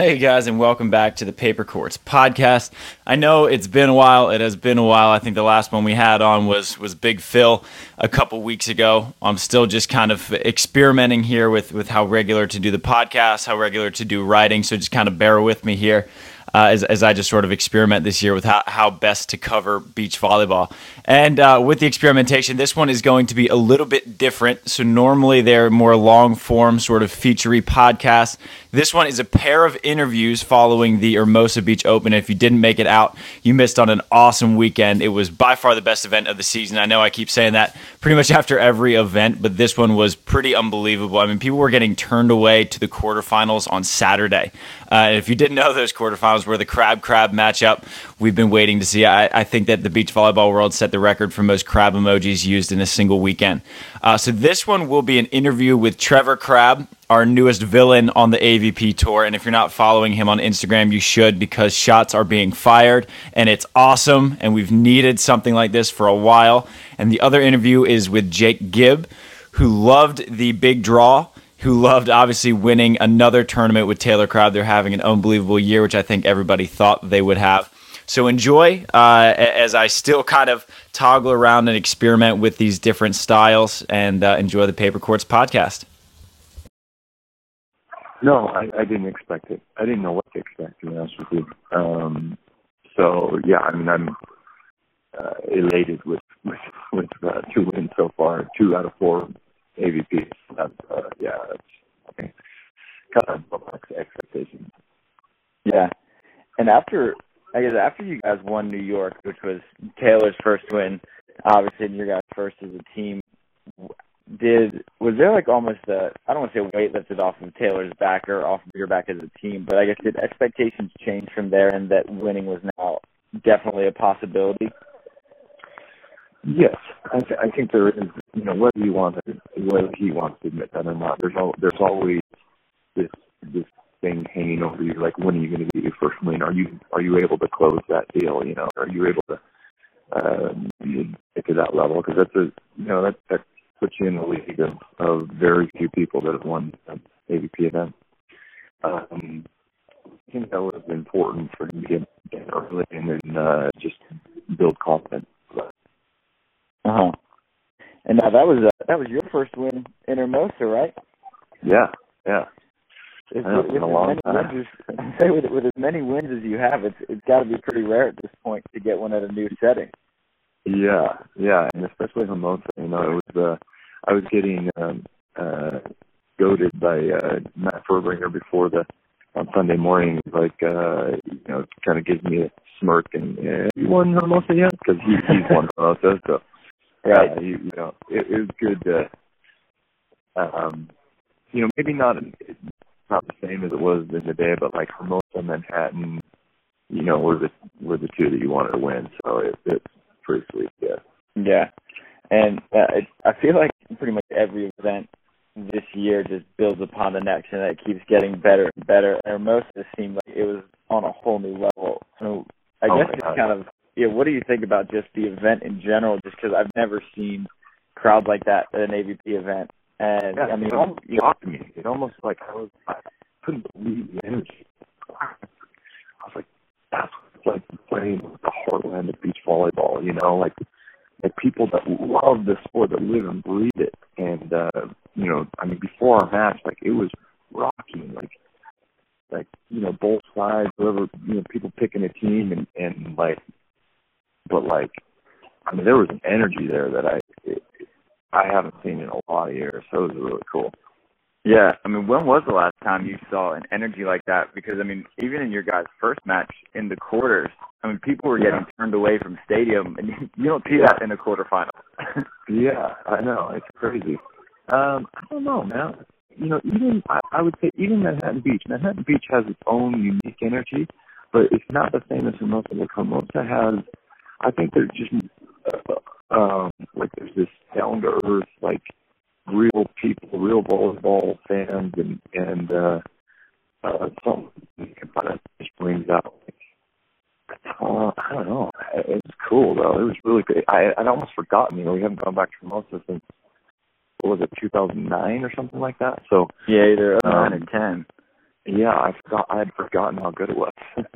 Hey guys, and welcome back to the Paper Courts podcast. I know it's been a while. It has been a while. I think the last one we had on was Big Phil a couple weeks ago. I'm still just kind of experimenting here with how regular to do the podcast, how regular to do writing. So just kind of bear with me here as I just sort of experiment this year with how best to cover beach volleyball. And with the experimentation, this one is going to be a little bit different. So normally they're more long form sort of featurey podcasts. This one is a pair of interviews following the Hermosa Beach Open. If you didn't make it out, you missed on an awesome weekend. It was by far the best event of the season. I know I keep saying that pretty much after every event, but this one was pretty unbelievable. I mean, people were getting turned away to the quarterfinals on Saturday. And if you didn't know, those quarterfinals were the crab matchup we've been waiting to see. I think that the beach volleyball world set the record for most crab emojis used in a single weekend. So this one will be an interview with Trevor Crabb, our newest villain on the AVP tour. And if you're not following him on Instagram, you should, because shots are being fired and it's awesome. And we've needed something like this for a while. And the other interview is with Jake Gibb, who loved the big draw, who loved obviously winning another tournament with Taylor Crabb. They're having an unbelievable year, which I think everybody thought they would have. So enjoy as I still kind of toggle around and experiment with these different styles, and enjoy the Paper Courts podcast. No, I didn't expect it. I didn't know what to expect, to be honest with you. So, yeah, I mean, I'm elated with 2 wins so far, 2 out of 4 AVPs. That's kind of above expectations. Yeah. And after you guys won New York, which was Taylor's first win, obviously, and your guys' first as a team, was there like almost I don't want to say weight lifted off of Taylor's back or off of your back as a team, but I guess did expectations change from there, and that winning was now definitely a possibility? Yes, I think there is. Whether he wants to admit that or not, there's always this thing hanging over you, like, when are you going to get your first win? Are you able to close that deal? Are you able to get to that level? Because that puts you in the league of very few people that have won an AVP event. I think that was important for him to get early and then just build confidence. And now that was your first win in Hermosa, right? Yeah. With as many wins as you have, it's got to be pretty rare at this point to get one at a new setting. Yeah, and especially Hermosa. It was I was getting goaded by Matt Furbringer on Sunday morning. Like, kind of gives me a smirk and you won Hermosa yet? Because he's won Hermosa, so right. It was good to, maybe not the same as it was in the day, but like Hermosa and Manhattan, were the two that you wanted to win. So it's pretty sweet, yeah. Yeah. And I feel like pretty much every event this year just builds upon the next, and it keeps getting better and better. And most of it seemed like it was on a whole new level. So I guess it's kind of, what do you think about just the event in general? Just because I've never seen crowds like that at an AVP event. And yeah, I mean, it shocked me. It almost I couldn't believe the energy. I was like, that's what it's like playing with the heartland of beach volleyball. Like people that love the sport, that live and breathe it. And, before our match, like, it was rocking, like, both sides, whoever, people picking a team there was an energy there that I haven't seen in a lot of years, so it was really cool. Yeah, when was the last time you saw an energy like that? Because, even in your guys' first match in the quarters, people were getting turned away from stadium, and you don't see that in a quarterfinal. Yeah, I know. It's crazy. I don't know, man. I would say even Manhattan Beach has its own unique energy, but it's not the same as Hermosa. Like, Hermosa has, I think there's just, there's this down-to-earth, like, real people, real volleyball fans, and something that just brings out. I don't know. It was cool though. It was really good. I'd almost forgotten. We haven't gone back to Hermosa since, what was it, 2009 or something like that. So yeah, either 9 and 10. Yeah, I had forgotten how good it was.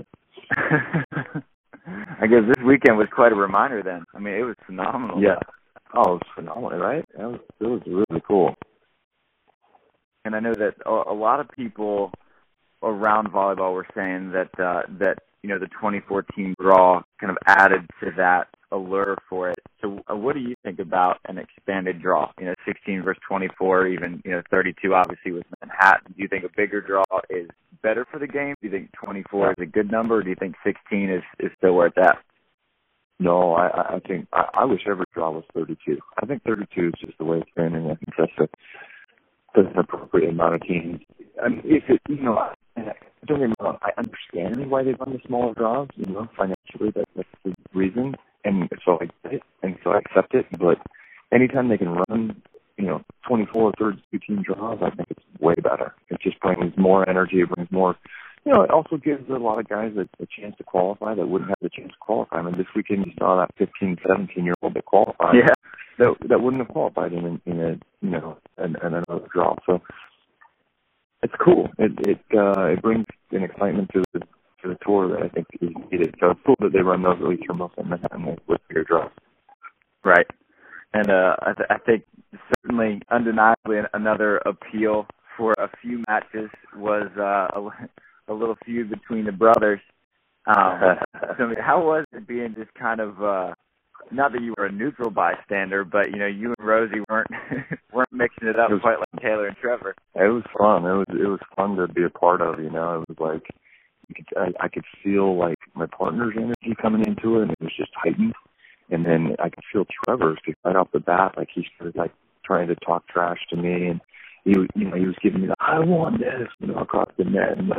I guess this weekend was quite a reminder then. I mean, it was phenomenal. Yeah. Oh, it was phenomenal, right? It was really cool. And I know that a lot of people around volleyball were saying that the 2014 draw kind of added to that allure for it. So what do you think about an expanded draw? 16 versus 24, even 32 obviously with Manhattan. Do you think a bigger draw is better for the game? Do you think 24 is a good number, or do you think 16 is still where it's at? No, I think I wish every draw was 32. I think 32 is just the way it's been, and I think that's an appropriate amount of teams. I mean, if it, don't get me wrong, I understand why they run the smaller draws. Financially, that's the reason, and so I get it, and so I accept it. But anytime they can run, 24 or 32 team draws, I think it's way better. It just brings more energy. It brings more. It also gives a lot of guys a chance to qualify that wouldn't have the chance to qualify. I mean, this weekend you saw that 15, 17-year-old that qualified. Yeah. That wouldn't have qualified in another draw. So it's cool. It brings an excitement to the tour that I think is needed. So it's cool that they run those at least for most of Manhattan with bigger draws. Right. And I think certainly undeniably another appeal for a few matches was a little feud between the brothers. So I mean, how was it being just kind of not that you were a neutral bystander, but you and Rosie weren't mixing it up quite like Taylor and Trevor. It was fun. It was fun to be a part of. It was like I could feel like my partner's energy coming into it, and it was just heightened. And then I could feel Trevor's right off the bat, like he started like trying to talk trash to me, and he was giving me the "I want this," across the net, and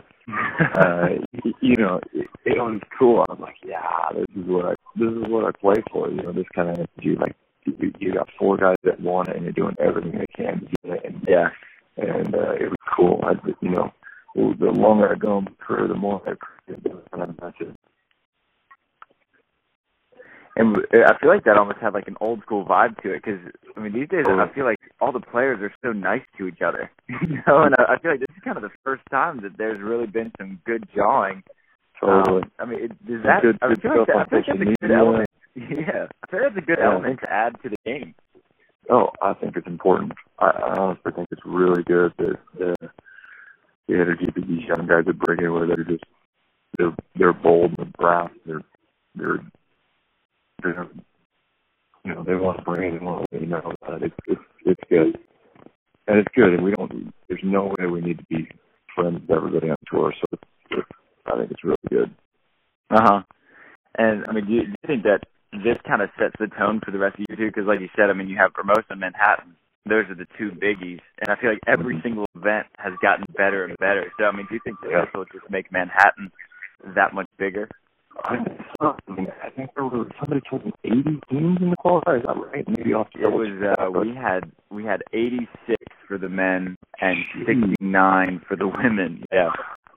it was cool. I was like, yeah, this is what I play for. This kind of energy. Like you got four guys that want it, and you're doing everything they can to get it. And it was cool. The longer I go in my career, the more I appreciate those kind of matches. And I feel like that almost had like an old school vibe to it, because I mean these days I feel like all the players are so nice to each other, and I feel like this is kind of the first time that there's really been some good jawing. Totally. I mean, does that? I feel like that's a good element. Yeah, I feel like that's a good element to add to the game. Oh, I think it's important. I honestly think it's really good that the energy that these young guys are bringing, where they're bold and brash. They want to bring it in. It's good, and it's good. And there's no way we need to be friends with everybody on tour. So I think it's really good. And I mean, do you think that this kind of sets the tone for the rest of you too? Because like you said, I mean, you have Hermosa and Manhattan. Those are the two biggies, and I feel like every single event has gotten better and better. So I mean, do you think that this will just make Manhattan that much bigger? I think there were somebody told me 80 teams in the qualifier. Is that right? Maybe off the we had 86 for the men and 69 for the women. Yeah.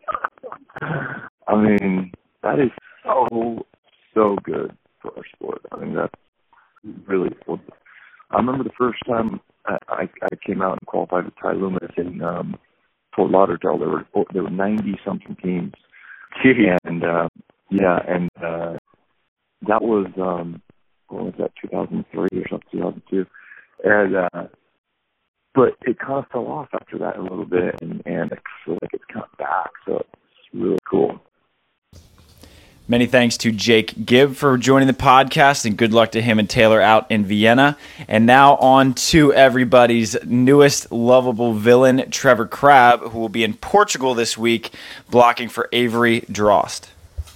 I mean, that is so good for our sport. I mean, that's really cool. I remember the first time I came out and qualified with Ty Loomis in Fort Lauderdale. There were 90 something teams. Jeez. And that was what was that, 2003 or something, 2002, and but it kind of fell off after that a little bit, and I feel like it's come back, so it's really cool. Many thanks to Jake Gibb for joining the podcast, and good luck to him and Taylor out in Vienna. And now on to everybody's newest lovable villain, Trevor Crabb, who will be in Portugal this week, blocking for Avery Drost.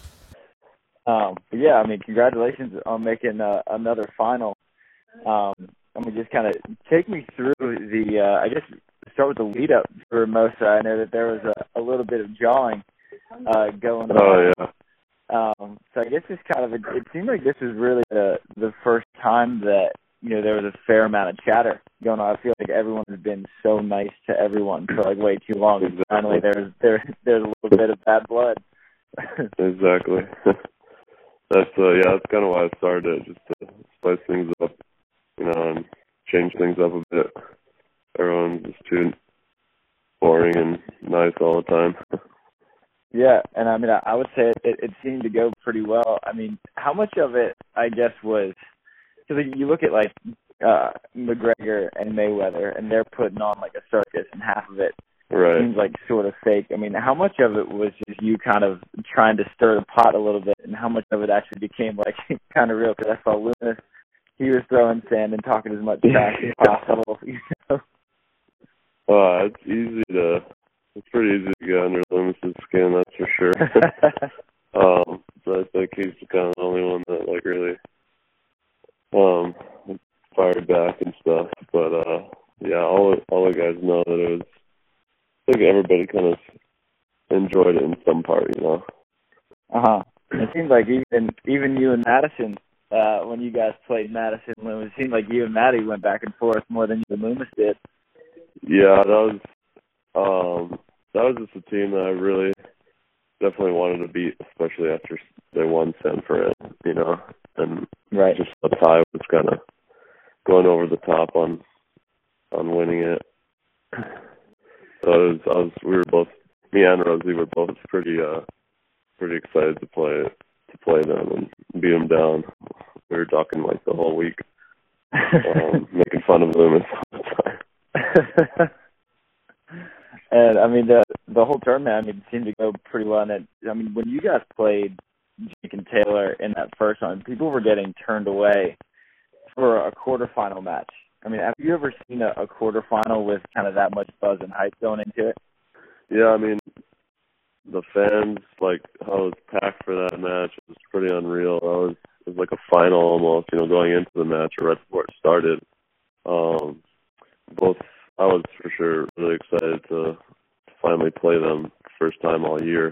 Yeah, I mean, congratulations on making another final. I mean, just kind of take me through I guess start with the lead up for Hermosa. I know that there was a little bit of jawing going on. Oh, yeah. So I guess it's kind of it seemed like this was really the first time that there was a fair amount of chatter going on. I feel like everyone has been so nice to everyone for like way too long. And finally, there's a little bit of bad blood. Exactly. That's kind of why I started it, just to spice things up, and change things up a bit. Everyone's just too boring and nice all the time. Yeah, and I mean, I would say it seemed to go pretty well. I mean, how much of it, I guess, was because you look at like McGregor and Mayweather, and they're putting on like a circus, and half of it Right. seems like sort of fake. I mean, how much of it was just you kind of trying to stir the pot a little bit, and how much of it actually became like kind of real? Because I saw Loomis, he was throwing sand and talking as much trash as possible. You know? It's pretty easy to get under Loomis's skin, that's for sure. So I think he's kind of the only one that like really fired back and stuff. But yeah, all the guys know that it was. I think everybody kind of enjoyed it in some part, you know. It seemed like even you and Madison, when you guys played Madison Loomis, it seemed like you and Maddie went back and forth more than you and Loomis did. Yeah, that was just a team that I really definitely wanted to beat, especially after they won San Fran, you know, and right. Just the tie was kind of going over the top on winning it. So we were both, me and Rosie were both pretty excited to play them and beat them down. We were talking like the whole week, making fun of Loomis all the time. And I mean the whole tournament, I mean, seemed to go pretty well. And I mean, when you guys played Jake and Taylor in that first one, people were getting turned away for a quarterfinal match. I mean, have you ever seen a quarterfinal with kind of that much buzz and hype going into it? Yeah, I mean, the fans, like how it was packed for that match, it was pretty unreal. It was like a final almost, you know, going into the match or right before it started. I was for sure really excited to finally play them first time all year.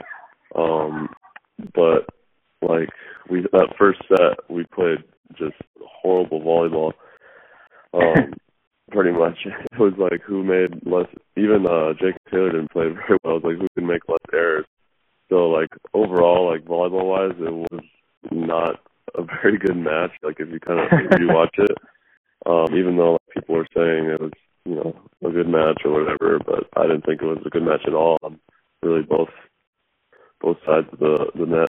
But like that first set we played just horrible volleyball. Pretty much it was like who made less, even Jake Taylor didn't play very well. It was like who can make less errors. So like overall, like volleyball wise, it was not a very good match. Like if you kind of rewatch it, even though like, people were saying it was, you know, a good match or whatever, but I didn't think it was a good match at all. Really both sides of the net.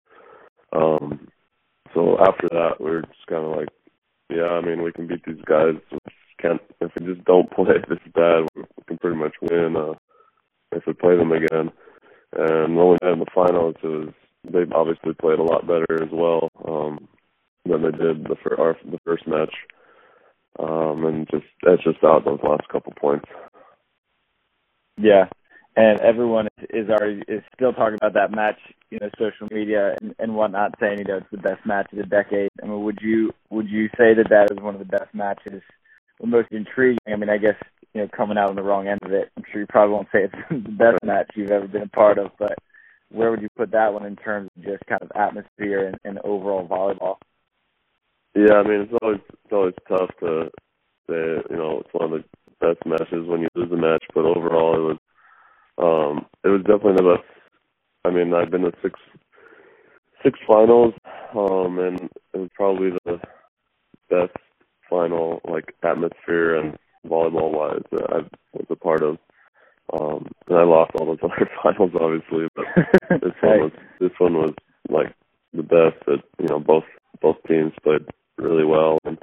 So after that, we were just kind of like, yeah, I mean, we can beat these guys. If we just don't play this bad, we can pretty much win if we play them again. And when we had in the finals, they obviously played a lot better as well than they did the first match. And that's just out those last couple points. Yeah, and everyone is still talking about that match, you know, social media and whatnot, saying, you know, it's the best match of the decade. I mean, would you say that is one of the best matches, or most intriguing? I mean, I guess, you know, coming out on the wrong end of it, I'm sure you probably won't say it's the best match you've ever been a part of, but where would you put that one in terms of just kind of atmosphere and overall volleyball? Yeah, I mean, it's always tough to say, you know, it's one of the best matches when you lose a match, but overall it was definitely the best. I mean, I've been to six finals, and it was probably the best final, like, atmosphere and volleyball-wise that I was a part of. And I lost all those other finals, obviously, but this one was like the best. That, you know, both teams played really well, and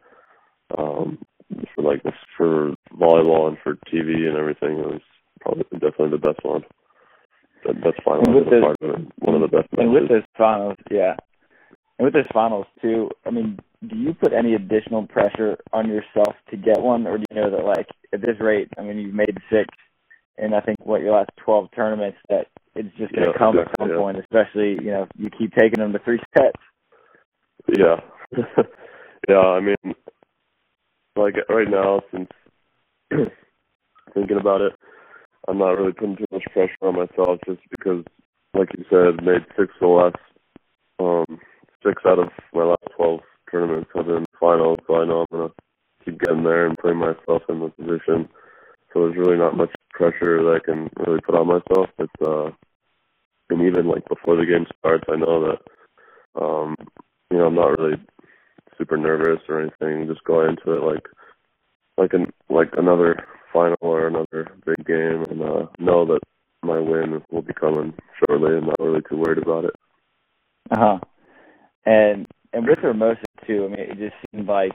for volleyball and for TV and everything, it was probably definitely the best one. The best final was a part of it. One of the best matches. And with this finals, yeah. And with this finals too, I mean, do you put any additional pressure on yourself to get one, or do you know that, like, at this rate, I mean, you've made 6 in, I think, your last 12 tournaments, that it's just going to come at some point, especially, you know, you keep taking them to 3 sets. Yeah. Yeah, I mean, like, right now, since thinking about it, I'm not really putting too much pressure on myself, just because, like you said, made 6 of the last, 6 out of my last 12 tournaments have been finals, so I know I'm going to keep getting there and putting myself in the position. So there's really not much pressure that I can really put on myself. And even, like, before the game starts, I know that, you know, I'm not really super nervous or anything. Just go into it like another final or another big game, and know that my win will be coming shortly, and not really too worried about it. And with Hermosa too, I mean, it just seemed like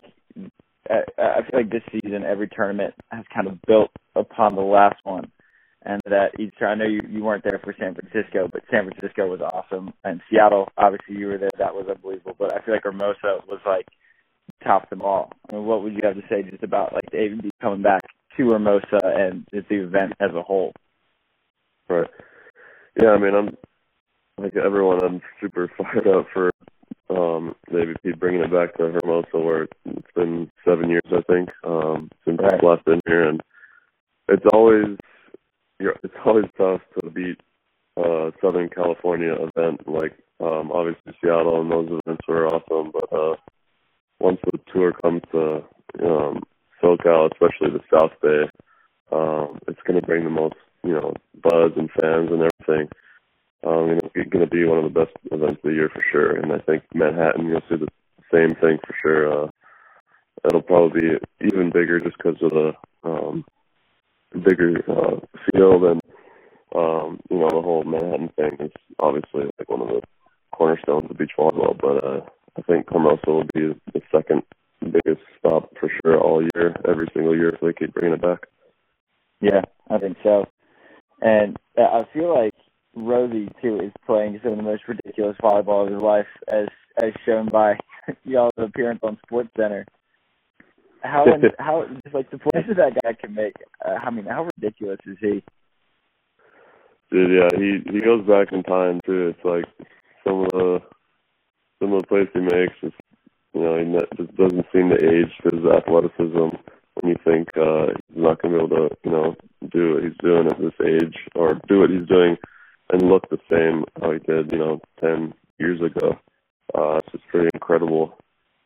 I feel like this season every tournament has kind of built upon the last one, and that I know you weren't there for San Francisco, but San Francisco was awesome, and Seattle, obviously you were there, that was unbelievable. But I feel like Hermosa was like topped them all. I mean, what would you have to say just about like the AVB coming back to Hermosa and just the event as a whole? Right. Yeah, I mean, I'm like everyone. I'm super fired up for the AVP bringing it back to Hermosa, where it's been 7 years, I think, since I've last been here, and it's always tough to beat Southern California event. Like obviously Seattle and those events were awesome, but once the tour comes to SoCal, especially the South Bay, it's going to bring the most buzz and fans and everything. It's going to be one of the best events of the year for sure. And I think Manhattan, you'll see the same thing for sure. It'll probably be even bigger just because of the bigger field, and the whole Manhattan thing is obviously like one of the cornerstones of beach volleyball. But I think Hermosa will be the second biggest stop for sure all year, every single year, if they keep bringing it back. Yeah, I think so. And I feel like Rosie, too, is playing some of the most ridiculous volleyball of his life, as shown by y'all's appearance on SportsCenter. How just like the plays that guy can make, how ridiculous is he? Dude, yeah, he goes back in time, too. It's like some of the plays he makes, is, he just doesn't seem to age his athleticism when you think he's not going to be able to, do what he's doing at this age, or do what he's doing and look the same how he did, 10 years ago. It's just pretty incredible.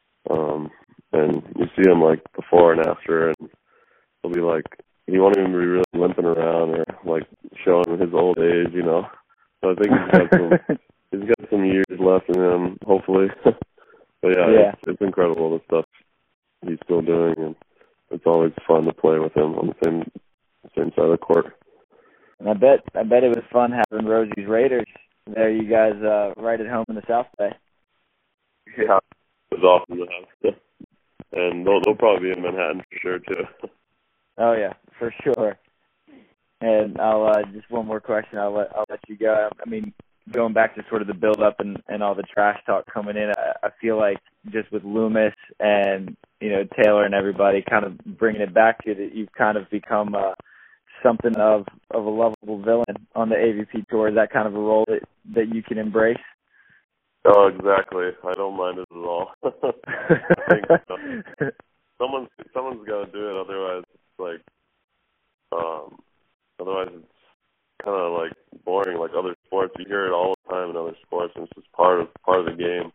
And you see him like before and after, and he'll be like, he won't even be really limping around or like showing his old age, So I think he's got some years left in him, hopefully. But yeah. It's incredible the stuff he's still doing, and it's always fun to play with him on the same side of the court. And I bet it was fun having Rosie's Raiders there, you guys right at home in the South Bay. Yeah, it was awesome to have. And they'll probably be in Manhattan for sure too. Oh yeah, for sure. And I'll just one more question. I'll let you go. I mean, going back to sort of the build up and all the trash talk coming in, I feel like just with Loomis and Taylor and everybody kind of bringing it back to you, that you've kind of become something of a lovable villain on the AVP tour. Is that kind of a role that you can embrace? Oh, exactly. I don't mind it at all. I think someone's got to do it. Otherwise, it's like, it's kind of like boring, like other sports. You hear it all the time in other sports, and it's just part of the game.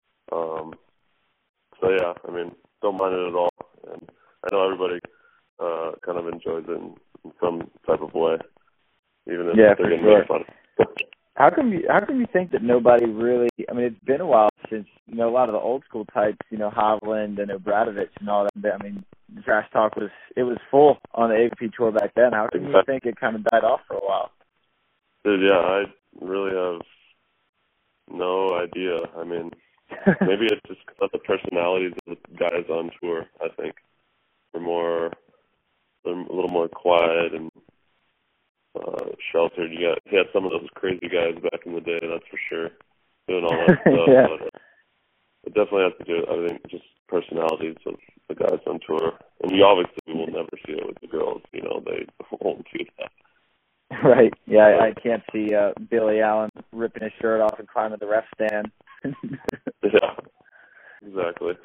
So yeah, I mean, don't mind it at all, and I know everybody kind of enjoys it in some type of way, even if they're getting made fun of. How come you think that nobody really? I mean, it's been a while since a lot of the old school types, Hovland and Obradovich and all that. I mean, the trash talk was full on the AVP tour back then. How come you think it kind of died off for a while? Dude, yeah, I really have no idea. I mean, maybe it's just about the personalities of the guys on tour. I think they're a little more quiet and sheltered. You had some of those crazy guys back in the day, that's for sure, doing all that stuff. Yeah. But it definitely has to do, I think, just personalities of the guys on tour. And you obviously will never see it with the girls. They won't do that. Right. Yeah, I can't see Billy Allen ripping his shirt off and climbing the ref stand. Yeah, exactly.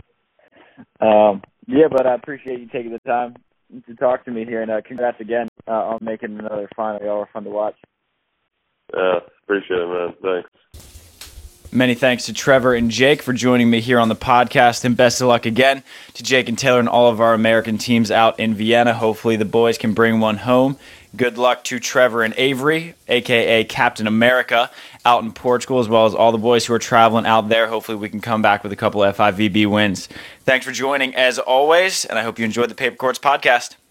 Yeah, but I appreciate you taking the time to talk to me here, and congrats again on making another final. Y'all were fun to watch. Yeah, appreciate it, man. Thanks. Many thanks to Trevor and Jake for joining me here on the podcast, and best of luck again to Jake and Taylor and all of our American teams out in Vienna. Hopefully the boys can bring one home. Good luck to Trevor and Avery, a.k.a. Captain America, out in Portugal, as well as all the boys who are traveling out there. Hopefully we can come back with a couple FIVB wins. Thanks for joining, as always, and I hope you enjoyed the Paper Courts podcast.